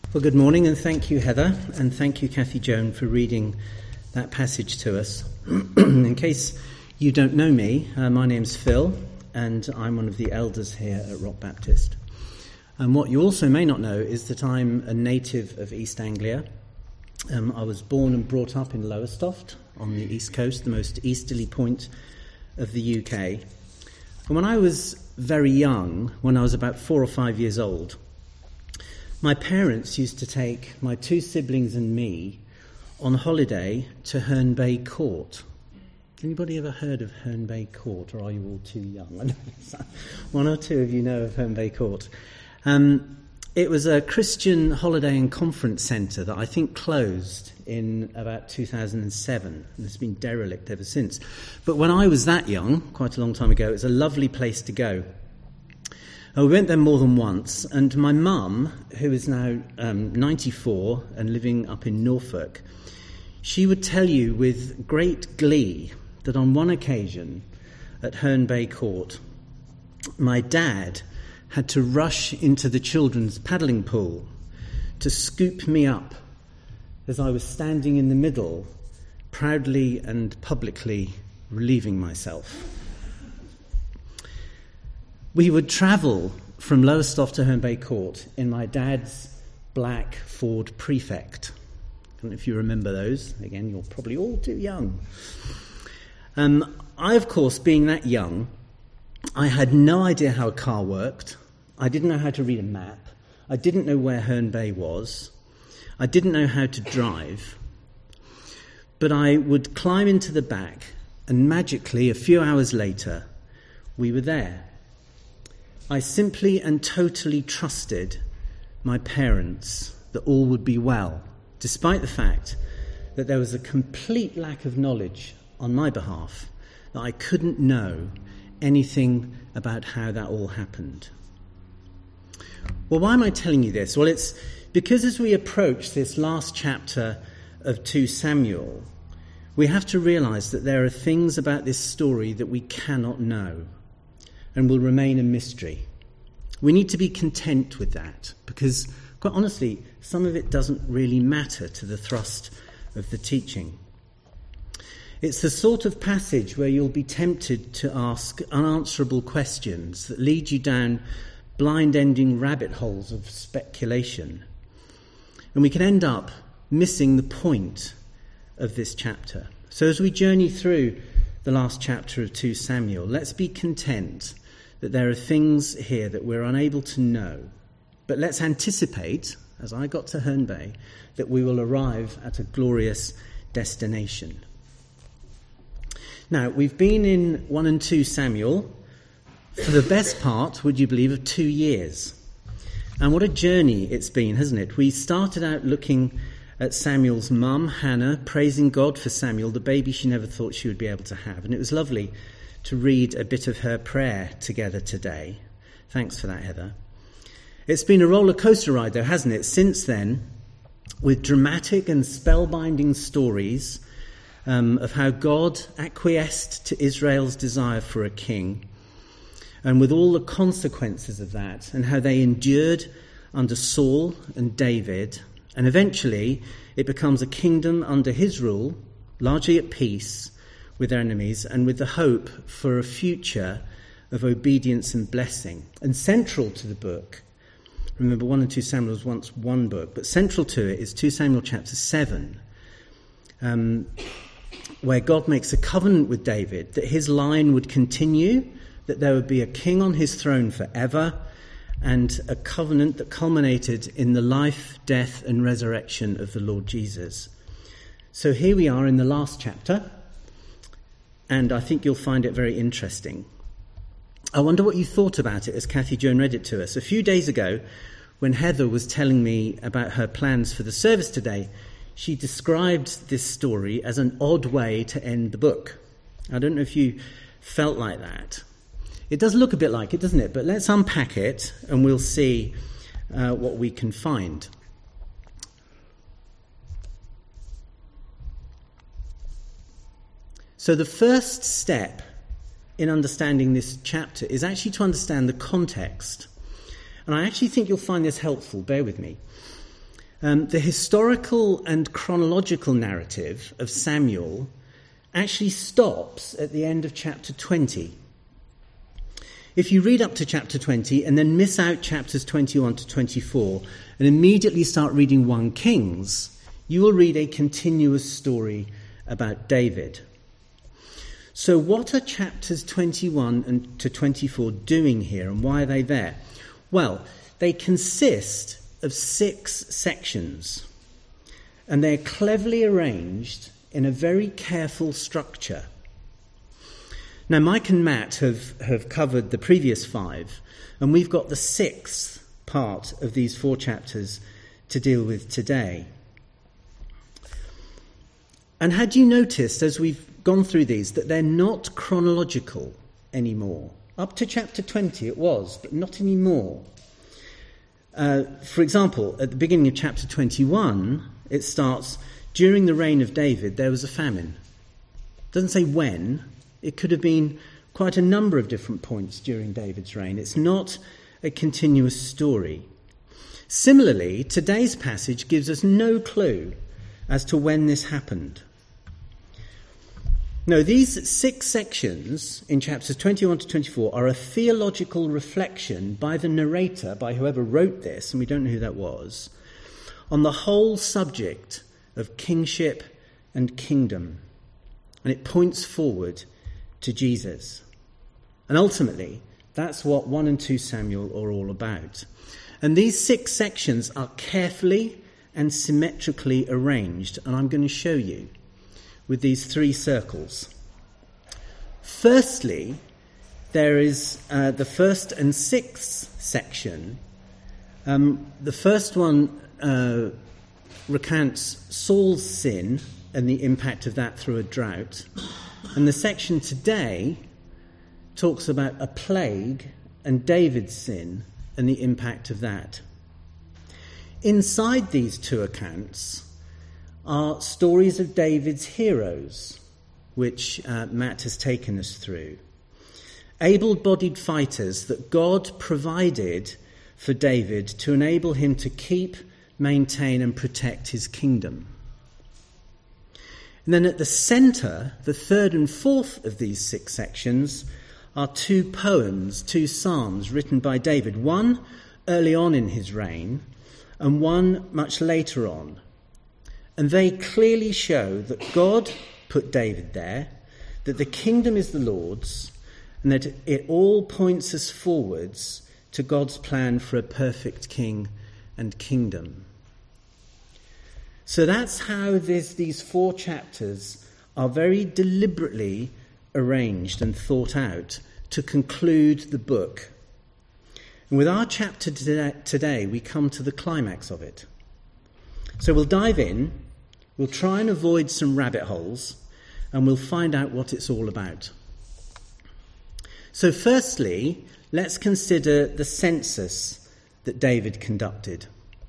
Well, good morning, and thank you, Heather, and thank you, Kathy Joan, for reading that passage to us. In case you don't know me, my name's Phil, and I'm one of the elders here at Rock Baptist. And what you also may not know is that I'm a native of East Anglia. I was born and brought up in Lowestoft on the east coast, the most easterly point of the UK. And when I was very young, when I was about 4 or 5 years old, my parents used to take my 2 siblings and me on holiday to Herne Bay Court. Anybody ever heard of Herne Bay Court, or are you all too young? One or two of you know of Herne Bay Court. It was a Christian holiday and conference centre that I think closed in about 2007, and it's been derelict ever since. But when I was that young, quite a long time ago, it was a lovely place to go. We went there more than once, and my mum, who is now 94 and living up in Norfolk, she would tell you with great glee that on one occasion at Herne Bay Court, my dad had to rush into the children's paddling pool to scoop me up as I was standing in the middle, proudly and publicly relieving myself. We would travel from Lowestoft to Herne Bay Court in my dad's black Ford Prefect. I don't know if you remember those. Again, you're probably all too young. I, of course, being that young, I had no idea how a car worked. I didn't know how to read a map. I didn't know where Herne Bay was. I didn't know how to drive. But I would climb into the back, and magically, a few hours later, we were there. I simply and totally trusted my parents that all would be well, despite the fact that there was a complete lack of knowledge on my behalf, that I couldn't know anything about how that all happened. Well, why am I telling you this? Well, it's because as we approach this last chapter of 2 Samuel, we have to realise that there are things about this story that we cannot know and will remain a mystery. We need to be content with that because, quite honestly, some of it doesn't really matter to the thrust of the teaching. It's the sort of passage where you'll be tempted to ask unanswerable questions that lead you down blind-ending rabbit holes of speculation. And we can end up missing the point of this chapter. So as we journey through the last chapter of 2 Samuel, let's be content that there are things here that we're unable to know. But let's anticipate, as I got to Herne Bay, that we will arrive at a glorious destination. Now, we've been in 1 and 2 Samuel for the best part, would you believe, of 2 years. And what a journey it's been, hasn't it? We started out looking at Samuel's mum, Hannah, praising God for Samuel, the baby she never thought she would be able to have. And it was lovely to read a bit of her prayer together today. Thanks for that, Heather. It's been a roller coaster ride, though, hasn't it, since then, with dramatic and spellbinding stories of how God acquiesced to Israel's desire for a king, and with all the consequences of that, and how they endured under Saul and David, and eventually it becomes a kingdom under his rule, largely at peace with their enemies, and with the hope for a future of obedience and blessing. And central to the book, remember 1 and 2 Samuel was once one book, but central to it is 2 Samuel chapter 7, where God makes a covenant with David that his line would continue, that there would be a king on his throne forever, and a covenant that culminated in the life, death, and resurrection of the Lord Jesus. So here we are in the last chapter, and I think you'll find it very interesting. I wonder what you thought about it as Kathy Joan read it to us. A few days ago, when Heather was telling me about her plans for the service today, she described this story as an odd way to end the book. I don't know if you felt like that. It does look a bit like it, doesn't it? But let's unpack it and we'll see what we can find. So the first step in understanding this chapter is actually to understand the context. And I actually think you'll find this helpful. Bear with me. the historical and chronological narrative of Samuel actually stops at the end of chapter 20. If you read up to chapter 20 and then miss out chapters 21 to 24 and immediately start reading 1 Kings, you will read a continuous story about David. So what are chapters 21 and to 24 doing here, and why are they there? Well, they consist of 6 sections, and they're cleverly arranged in a very careful structure. Now, Mike and Matt have covered the previous 5, and we've got the 6th part of these 4 chapters to deal with today. And had you noticed, as we've gone through these, that they're not chronological anymore? Up to chapter 20 it was, but not anymore. For example, at the beginning of chapter 21, it starts, during the reign of David, there was a famine. It doesn't say when. It could have been quite a number of different points during David's reign. It's not a continuous story. Similarly, today's passage gives us no clue as to when this happened. No, these 6 sections in chapters 21 to 24 are a theological reflection by the narrator, by whoever wrote this, and we don't know who that was, on the whole subject of kingship and kingdom. And it points forward to Jesus. And ultimately, that's what 1 and 2 Samuel are all about. And these 6 sections are carefully and symmetrically arranged, and I'm going to show you with these 3 circles. Firstly, there is the 1st and 6th section. The first one recounts Saul's sin and the impact of that through a drought. And the section today talks about a plague and David's sin and the impact of that. Inside these 2 accounts are stories of David's heroes, which Matt has taken us through. Able-bodied fighters that God provided for David to enable him to keep, maintain and protect his kingdom. And then at the centre, the 3rd and 4th of these 6 sections, are 2 poems, 2 psalms written by David, one early on in his reign and one much later on. And they clearly show that God put David there, that the kingdom is the Lord's, and that it all points us forwards to God's plan for a perfect king and kingdom. So that's how these 4 chapters are very deliberately arranged and thought out to conclude the book. And with our chapter today, we come to the climax of it. So we'll dive in, we'll try and avoid some rabbit holes, and we'll find out what it's all about. So firstly, let's consider the census that David conducted.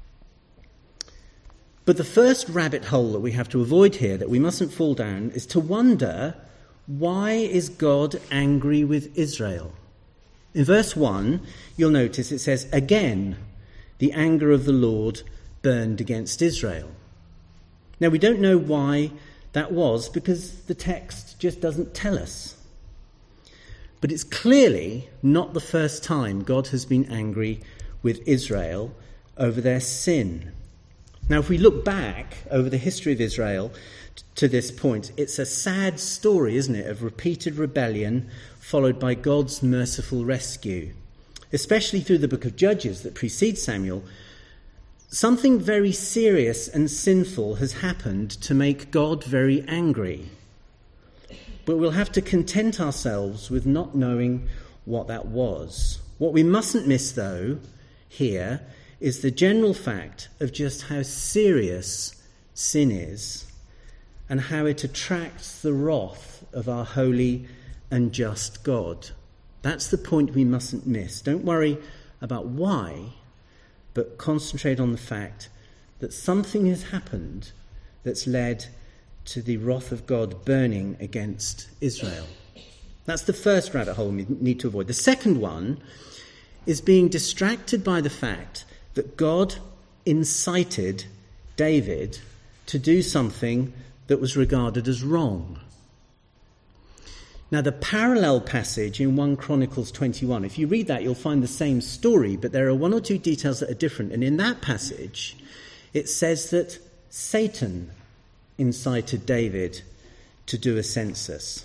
But the first rabbit hole that we have to avoid here, that we mustn't fall down, is to wonder, why is God angry with Israel? In verse 1, you'll notice it says, again, the anger of the Lord burned against Israel. Now, we don't know why that was, because the text just doesn't tell us. But it's clearly not the first time God has been angry with Israel over their sin. Now, if we look back over the history of Israel to this point, it's a sad story, isn't it, of repeated rebellion followed by God's merciful rescue. Especially through the book of Judges that precedes Samuel, something very serious and sinful has happened to make God very angry. But we'll have to content ourselves with not knowing what that was. What we mustn't miss, though, here is the general fact of just how serious sin is and how it attracts the wrath of our holy and just God. That's the point we mustn't miss. Don't worry about why, but concentrate on the fact that something has happened that's led to the wrath of God burning against Israel. That's the first rabbit hole we need to avoid. The second one is being distracted by the fact that God incited David to do something that was regarded as wrong. Now, the parallel passage in 1 Chronicles 21, if you read that, you'll find the same story, but there are one or two details that are different. And in that passage, it says that Satan incited David to do a census.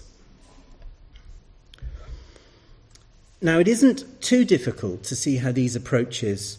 Now, it isn't too difficult to see how these approaches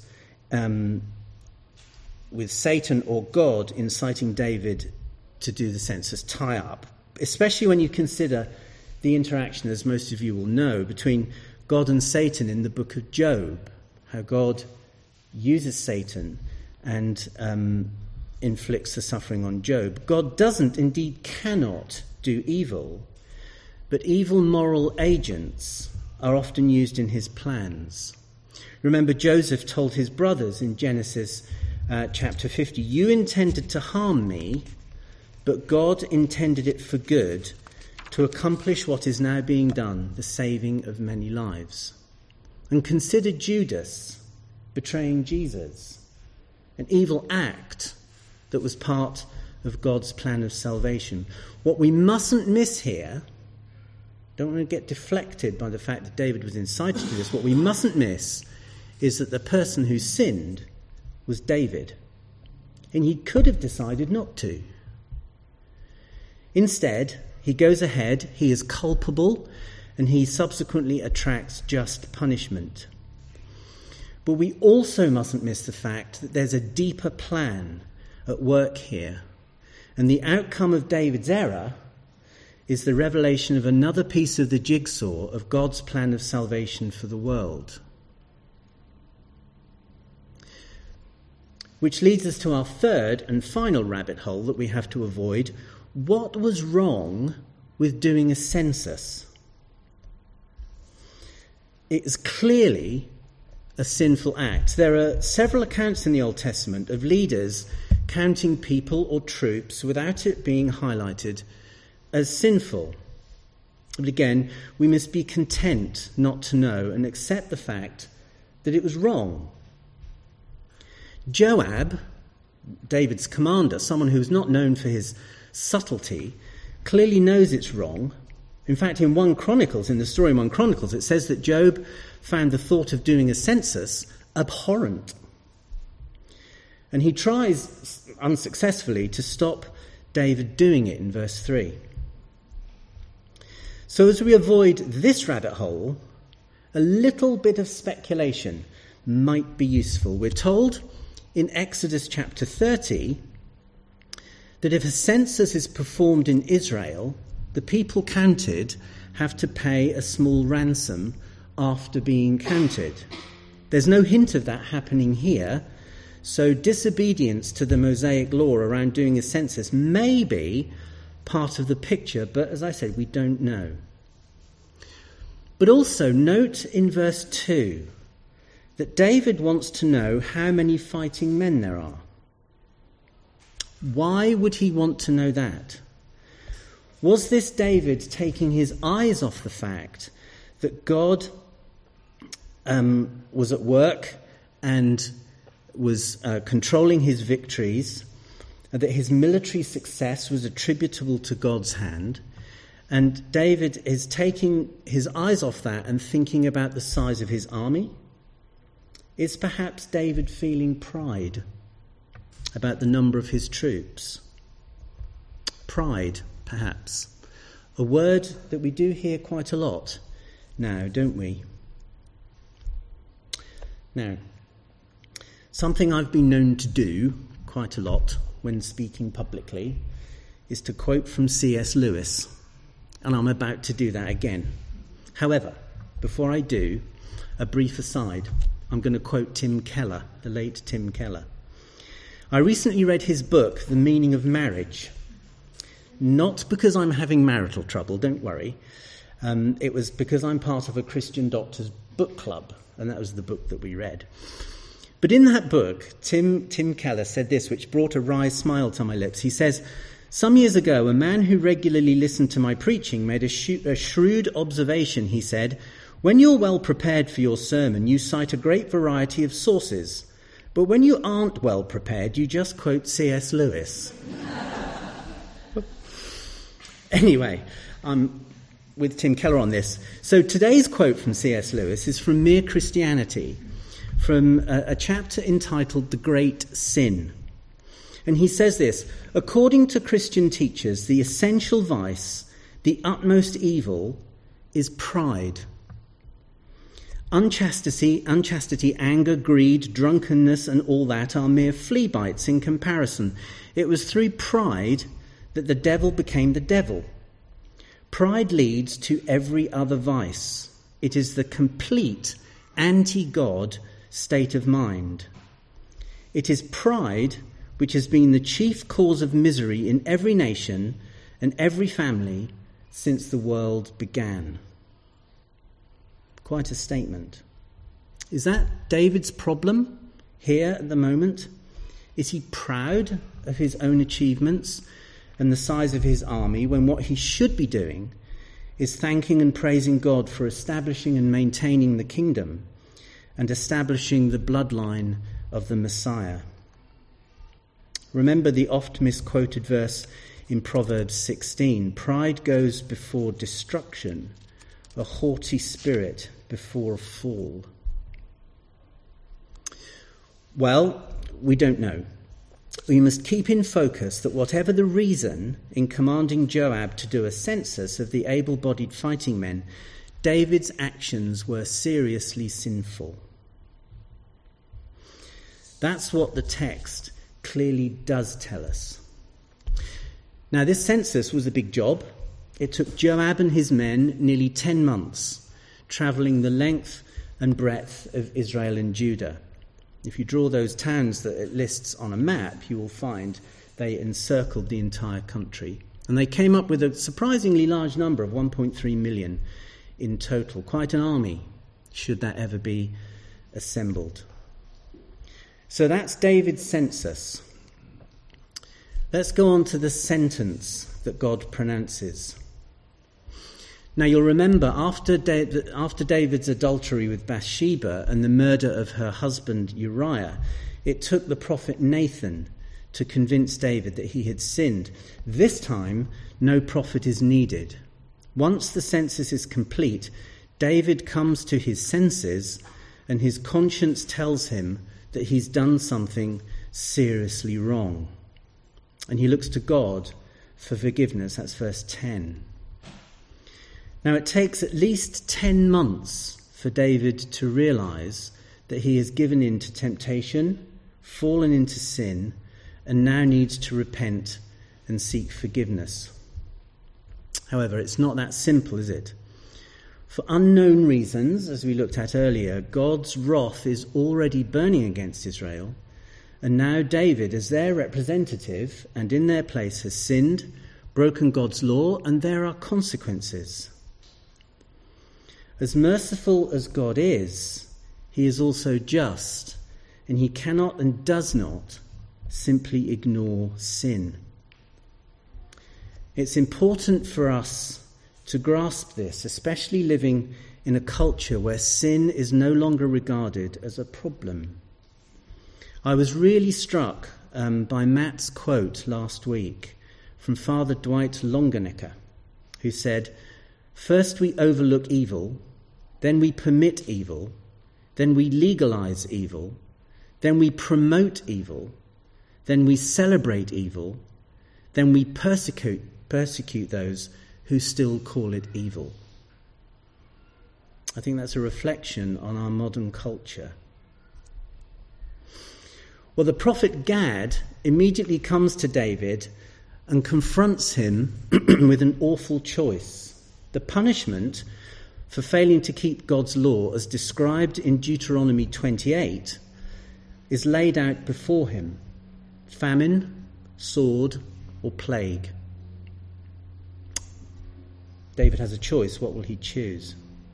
with Satan or God inciting David to do the census tie up, especially when you consider the interaction, as most of you will know, between God and Satan in the book of Job, how God uses Satan and inflicts the suffering on Job. God doesn't, indeed cannot, do evil, but evil moral agents are often used in his plans. Remember, Joseph told his brothers in Genesis chapter 50, "You intended to harm me, but God intended it for good, to accomplish what is now being done, the saving of many lives." And consider Judas betraying Jesus, an evil act that was part of God's plan of salvation. What we mustn't miss here, don't want to get deflected by the fact that David was incited to this, what we mustn't miss is that the person who sinned was David. And he could have decided not to. Instead, he goes ahead, he is culpable, and he subsequently attracts just punishment. But we also mustn't miss the fact that there's a deeper plan at work here. And the outcome of David's error is the revelation of another piece of the jigsaw of God's plan of salvation for the world. Which leads us to our third and final rabbit hole that we have to avoid. What was wrong with doing a census? It is clearly a sinful act. There are several accounts in the Old Testament of leaders counting people or troops without it being highlighted as sinful. But again, we must be content not to know and accept the fact that it was wrong. Joab, David's commander, someone who's not known for his subtlety, clearly knows it's wrong. In fact, in 1 Chronicles, in the story in 1 Chronicles, it says that Joab found the thought of doing a census abhorrent. And he tries unsuccessfully to stop David doing it in verse 3. So as we avoid this rabbit hole, a little bit of speculation might be useful. We're told in Exodus chapter 30 that if a census is performed in Israel, the people counted have to pay a small ransom after being counted. There's no hint of that happening here, so disobedience to the Mosaic law around doing a census may be part of the picture, but as I said, we don't know. But also note in verse 2 that David wants to know how many fighting men there are. Why would he want to know that? Was this David taking his eyes off the fact that God was at work and was controlling his victories, and that his military success was attributable to God's hand, and David is taking his eyes off that and thinking about the size of his army? Is perhaps David feeling pride about the number of his troops? Pride, perhaps. A word that we do hear quite a lot now, don't we? Now, something I've been known to do quite a lot when speaking publicly is to quote from C.S. Lewis, and I'm about to do that again. However, before I do, a brief aside. I'm going to quote Tim Keller, the late Tim Keller. I recently read his book, The Meaning of Marriage. Not because I'm having marital trouble, don't worry. It was because I'm part of a Christian doctor's book club, and that was the book that we read. But in that book, Tim Keller said this, which brought a wry smile to my lips. He says, "Some years ago, a man who regularly listened to my preaching made a shrewd observation. He said, 'When you're well prepared for your sermon, you cite a great variety of sources. But when you aren't well prepared, you just quote C.S. Lewis. Anyway, I'm with Tim Keller on this. So today's quote from C.S. Lewis is from Mere Christianity, from a chapter entitled The Great Sin. And he says this: according to Christian teachers, the essential vice, the utmost evil, is pride. Unchastity, anger, greed, drunkenness, and all that are mere flea bites in comparison. It was through pride that the devil became the devil. Pride leads to every other vice. It is the complete anti-God state of mind. It is pride which has been the chief cause of misery in every nation and every family since the world began. Quite a statement. Is that David's problem here at the moment? Is he proud of his own achievements and the size of his army when what he should be doing is thanking and praising God for establishing and maintaining the kingdom and establishing the bloodline of the Messiah? Remember the oft misquoted verse in Proverbs 16, pride goes before destruction, a haughty spirit before a fall. Well, we don't know. We must keep in focus that whatever the reason in commanding Joab to do a census of the able-bodied fighting men, David's actions were seriously sinful. That's what the text clearly does tell us. Now, this census was a big job. It took Joab and his men nearly 10 months, travelling the length and breadth of Israel and Judah. If you draw those towns that it lists on a map, you will find they encircled the entire country. And they came up with a surprisingly large number of 1.3 million in total. Quite an army, should that ever be assembled. So that's David's census. Let's go on to the sentence that God pronounces. Now you'll remember after David's adultery with Bathsheba and the murder of her husband Uriah, it took the prophet Nathan to convince David that he had sinned. This time, no prophet is needed. Once the census is complete, David comes to his senses and his conscience tells him that he's done something seriously wrong. And he looks to God for forgiveness. That's verse 10. Now, it takes at least 10 months for David to realise that he has given in to temptation, fallen into sin, and now needs to repent and seek forgiveness. However, it's not that simple, is it? For unknown reasons, as we looked at earlier, God's wrath is already burning against Israel, and now David, as their representative and in their place, has sinned, broken God's law, and there are consequences. As merciful as God is, he is also just, and he cannot and does not simply ignore sin. It's important for us to grasp this, especially living in a culture where sin is no longer regarded as a problem. I was really struck by Matt's quote last week from Father Dwight Longenecker, who said, "First we overlook evil, then we permit evil, then we legalize evil, then we promote evil, then we celebrate evil, then we persecute those who still call it evil." I think that's a reflection on our modern culture. Well, the prophet Gad immediately comes to David and confronts him with an awful choice. The punishment for failing to keep God's law, as described in Deuteronomy 28, is laid out before him: famine, sword, or plague. David has a choice. What will he choose?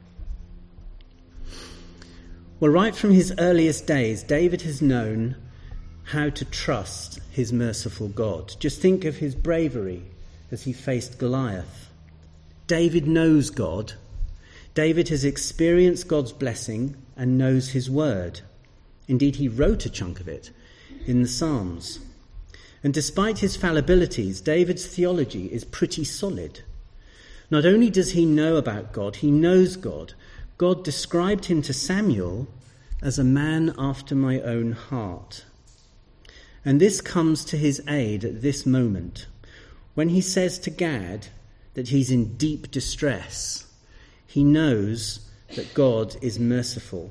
Well, right from his earliest days, David has known how to trust his merciful God. Just think of his bravery as he faced Goliath. David knows God. David has experienced God's blessing and knows his word. Indeed, he wrote a chunk of it in the Psalms. And despite his fallibilities, David's theology is pretty solid. Not only does he know about God, he knows God. God described him to Samuel as a man after my own heart. And this comes to his aid at this moment, when he says to Gad that he's in deep distress. He knows that God is merciful.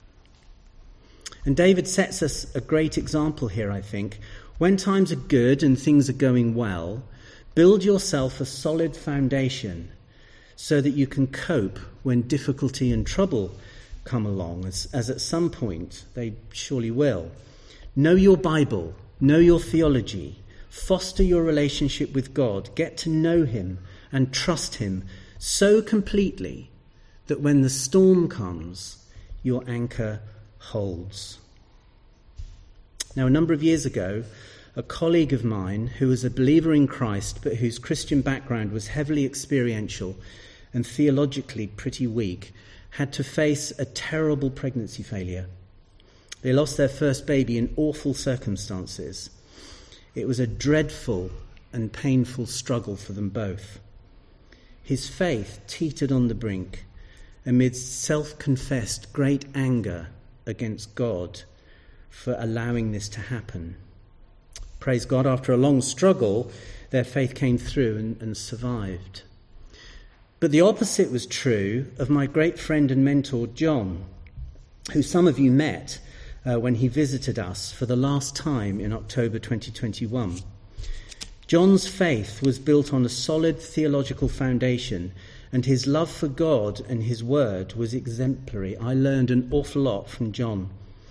And David sets us a great example here, I think. When times are good and things are going well, build yourself a solid foundation so that you can cope when difficulty and trouble come along, as at some point they surely will. Know your Bible, know your theology, foster your relationship with God, get to know him and trust him so completely that when the storm comes, your anchor holds. Now, a number of years ago, a colleague of mine who was a believer in Christ but whose Christian background was heavily experiential and theologically pretty weak had to face a terrible pregnancy failure. They lost their first baby in awful circumstances. It was a dreadful and painful struggle for them both. His faith teetered on the brink amidst self-confessed great anger against God for allowing this to happen. Praise God, after a long struggle, their faith came through and survived. But the opposite was true of my great friend and mentor, John, who some of you met when he visited us for the last time in October 2021. John's faith was built on a solid theological foundation, and his love for God and his word was exemplary. I learned an awful lot from John.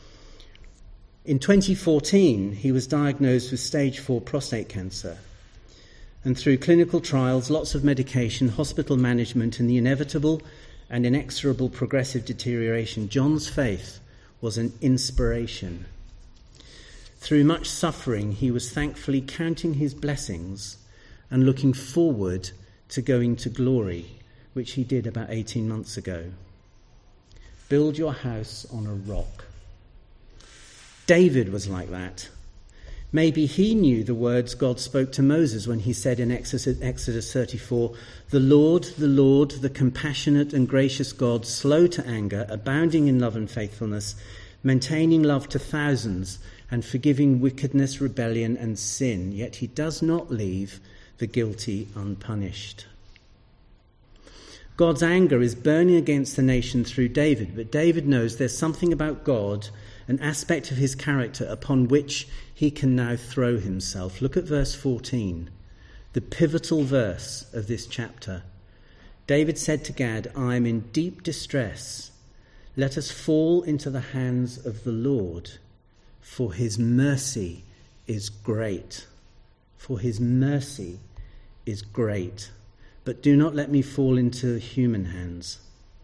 In 2014, he was diagnosed with stage 4 prostate cancer. And through clinical trials, lots of medication, hospital management, and the inevitable and inexorable progressive deterioration, John's faith was an inspiration. Through much suffering, he was thankfully counting his blessings and looking forward to going to glory, which he did about 18 months ago. Build your house on a rock. David was like that. Maybe he knew the words God spoke to Moses when he said in Exodus 34, the Lord, the compassionate and gracious God, slow to anger, abounding in love and faithfulness, maintaining love to thousands, and forgiving wickedness, rebellion, and sin. Yet he does not leave the guilty unpunished. God's anger is burning against the nation through David, but David knows there's something about God, an aspect of his character upon which he can now throw himself. Look at verse 14, the pivotal verse of this chapter. David said to Gad, I am in deep distress. Let us fall into the hands of the Lord, for his mercy is great. For his mercy is great. But do not let me fall into human hands.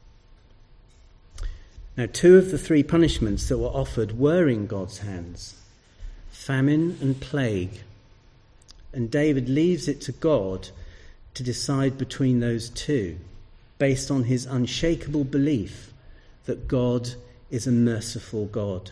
Now, 2 of the 3 punishments that were offered were in God's hands, famine and plague. And David leaves it to God to decide between those 2, based on his unshakable belief that God is a merciful God.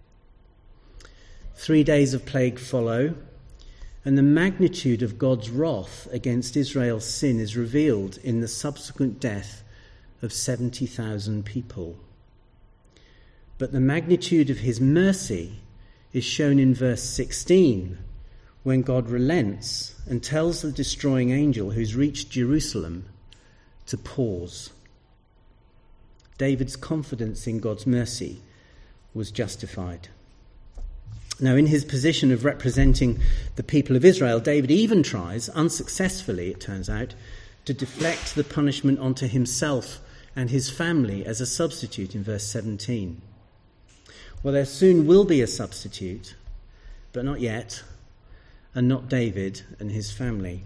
3 days of plague follow, and the magnitude of God's wrath against Israel's sin is revealed in the subsequent death of 70,000 people. But the magnitude of his mercy is shown in verse 16, when God relents and tells the destroying angel who's reached Jerusalem to pause. David's confidence in God's mercy was justified. Now, in his position of representing the people of Israel, David even tries, unsuccessfully it turns out, to deflect the punishment onto himself and his family as a substitute in verse 17. Well, there soon will be a substitute, but not yet, and not David and his family.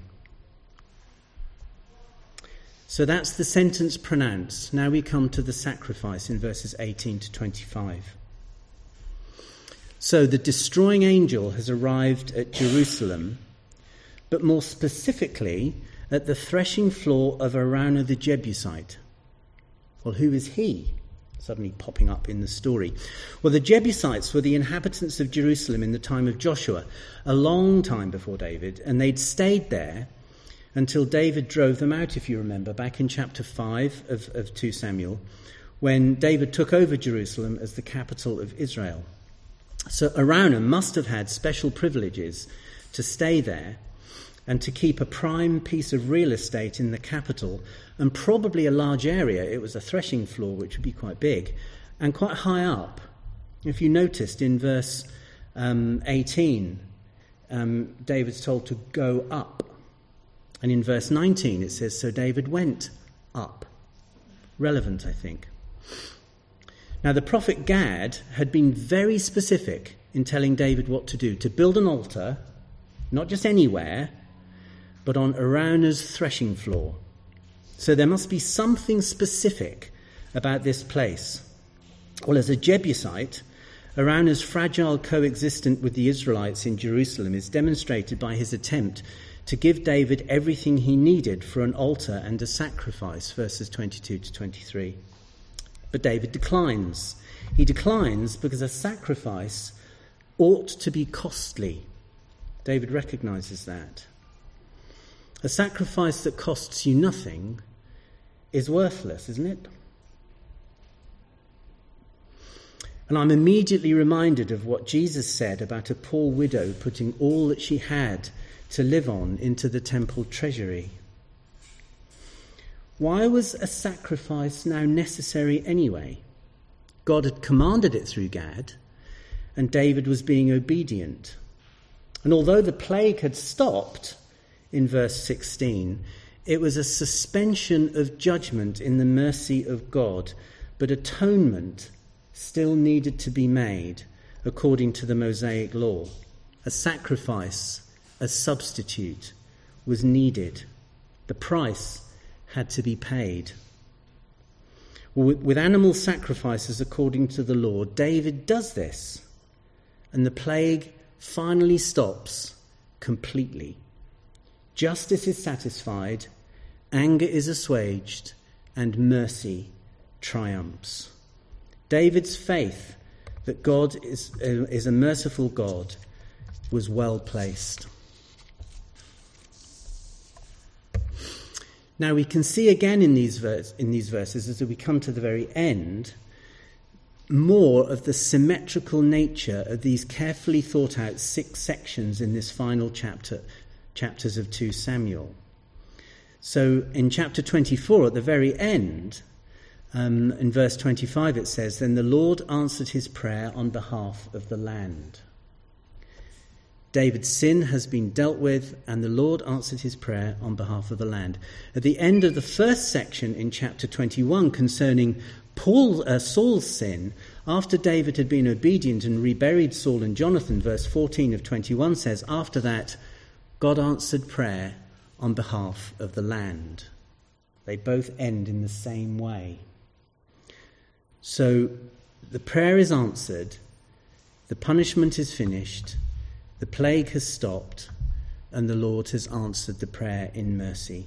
So that's the sentence pronounced. Now we come to the sacrifice in verses 18 to 25. So the destroying angel has arrived at Jerusalem, but more specifically at the threshing floor of Araunah the Jebusite. Well, who is he? suddenly popping up in the story. Well, the Jebusites were the inhabitants of Jerusalem in the time of Joshua, a long time before David, and they'd stayed there until David drove them out, if you remember, back in chapter 5 of 2 Samuel, when David took over Jerusalem as the capital of Israel. So Araunah must have had special privileges to stay there and to keep a prime piece of real estate in the capital, and probably a large area. It was a threshing floor, which would be quite big, and quite high up. If you noticed in verse 18, David's told to go up. And in verse 19 it says, so David went up. Relevant, I think. Now the prophet Gad had been very specific in telling David what to do, to build an altar, not just anywhere, but on Araunah's threshing floor. So there must be something specific about this place. Well, as a Jebusite, Araunah's fragile coexistence with the Israelites in Jerusalem is demonstrated by his attempt to give David everything he needed for an altar and a sacrifice, verses 22 to 23. But David declines. He declines because a sacrifice ought to be costly. David recognizes that. A sacrifice that costs you nothing is worthless, isn't it? And I'm immediately reminded of what Jesus said about a poor widow putting all that she had to live on into the temple treasury. Why was a sacrifice now necessary anyway? God had commanded it through Gad, and David was being obedient. And although the plague had stopped in verse 16, it was a suspension of judgment in the mercy of God, but atonement still needed to be made according to the Mosaic law. A sacrifice, a substitute, was needed. The price had to be paid. With animal sacrifices according to the law, David does this, and the plague finally stops completely. Justice is satisfied, anger is assuaged, and mercy triumphs. David's faith that God is a merciful God was well placed. Now we can see again in these verses, as we come to the very end, more of the symmetrical nature of these carefully thought out 6 sections in this final chapters of 2 Samuel. So in chapter 24, at the very end, in verse 25 it says, then the Lord answered his prayer on behalf of the land. David's sin has been dealt with, and the Lord answered his prayer on behalf of the land. At the end of the first section in chapter 21 concerning Saul's sin, after David had been obedient and reburied Saul and Jonathan, verse 14 of 21 says, after that, God answered prayer on behalf of the land. They both end in the same way. So the prayer is answered, the punishment is finished, the plague has stopped, and the Lord has answered the prayer in mercy.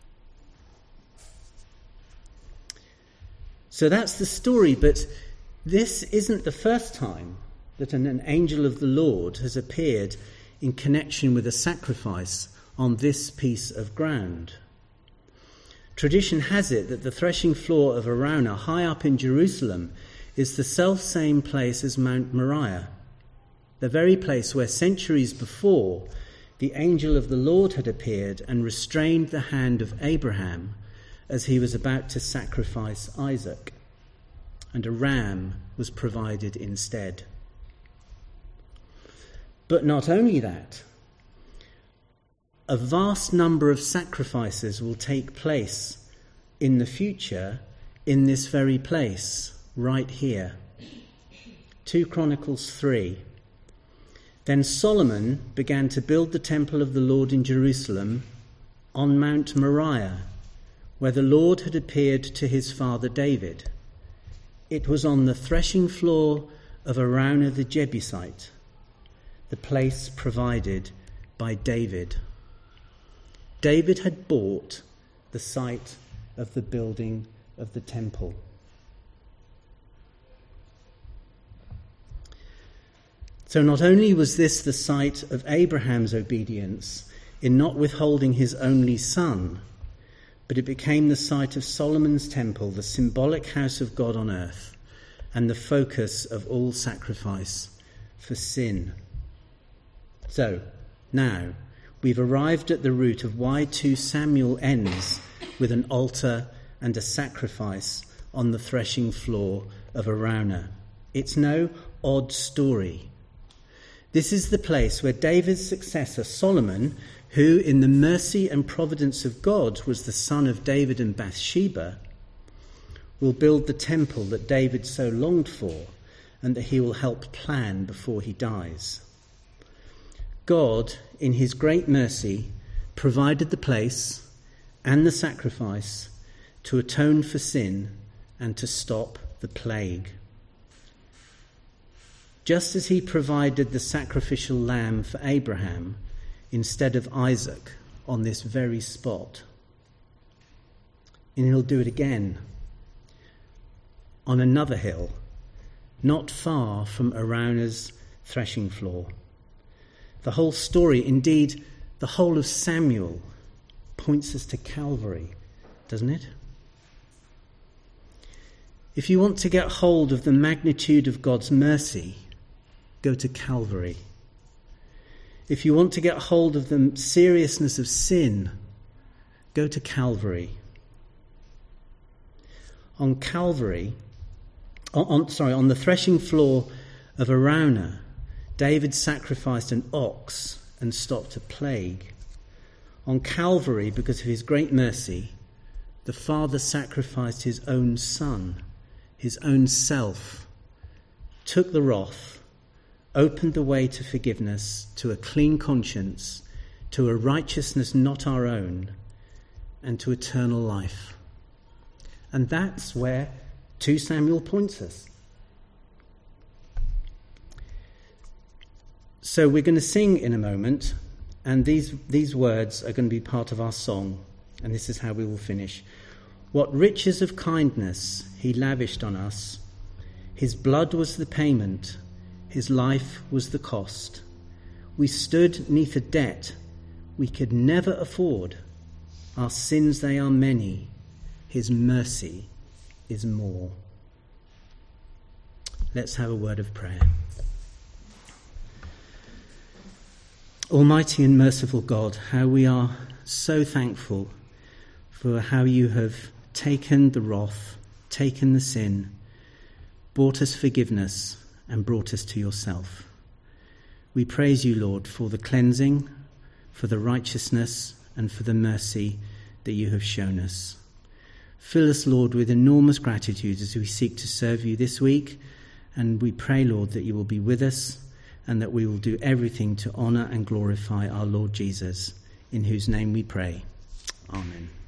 So that's the story, but this isn't the first time that an angel of the Lord has appeared in connection with a sacrifice on this piece of ground. Tradition has it that the threshing floor of Araunah, high up in Jerusalem, is the self-same place as Mount Moriah, the very place where centuries before the angel of the Lord had appeared and restrained the hand of Abraham as he was about to sacrifice Isaac, and a ram was provided instead. But not only that, a vast number of sacrifices will take place in the future in this very place, right here. 2 Chronicles 3. Then Solomon began to build the temple of the Lord in Jerusalem on Mount Moriah, where the Lord had appeared to his father David. It was on the threshing floor of Araunah the Jebusite, the place provided by David. David had bought the site of the building of the temple. So not only was this the site of Abraham's obedience in not withholding his only son, but it became the site of Solomon's temple, the symbolic house of God on earth, and the focus of all sacrifice for sin. So, now, we've arrived at the root of why 2 Samuel ends with an altar and a sacrifice on the threshing floor of Araunah. It's no odd story. This is the place where David's successor, Solomon, who in the mercy and providence of God was the son of David and Bathsheba, will build the temple that David so longed for and that he will help plan before he dies. God, in his great mercy, provided the place and the sacrifice to atone for sin and to stop the plague. Just as he provided the sacrificial lamb for Abraham instead of Isaac on this very spot. And he'll do it again on another hill, not far from Araunah's threshing floor. The whole story, indeed the whole of Samuel, points us to Calvary, doesn't it? If you want to get hold of the magnitude of God's mercy, go to Calvary. If you want to get hold of the seriousness of sin, go to Calvary. On the threshing floor of Araunah, David sacrificed an ox and stopped a plague. On Calvary, because of his great mercy, the Father sacrificed his own Son, his own self, took the wrath, opened the way to forgiveness, to a clean conscience, to a righteousness not our own, and to eternal life. And that's where 2 Samuel points us. So we're going to sing in a moment, and these words are going to be part of our song, and this is how we will finish. What riches of kindness he lavished on us. His blood was the payment, his life was the cost. We stood 'neath a debt we could never afford. Our sins, they are many. His mercy is more. Let's have a word of prayer. Almighty and merciful God, how we are so thankful for how you have taken the wrath, taken the sin, brought us forgiveness, and brought us to yourself. We praise you, Lord, for the cleansing, for the righteousness, and for the mercy that you have shown us. Fill us, Lord, with enormous gratitude as we seek to serve you this week, and we pray, Lord, that you will be with us and that we will do everything to honour and glorify our Lord Jesus, in whose name we pray. Amen.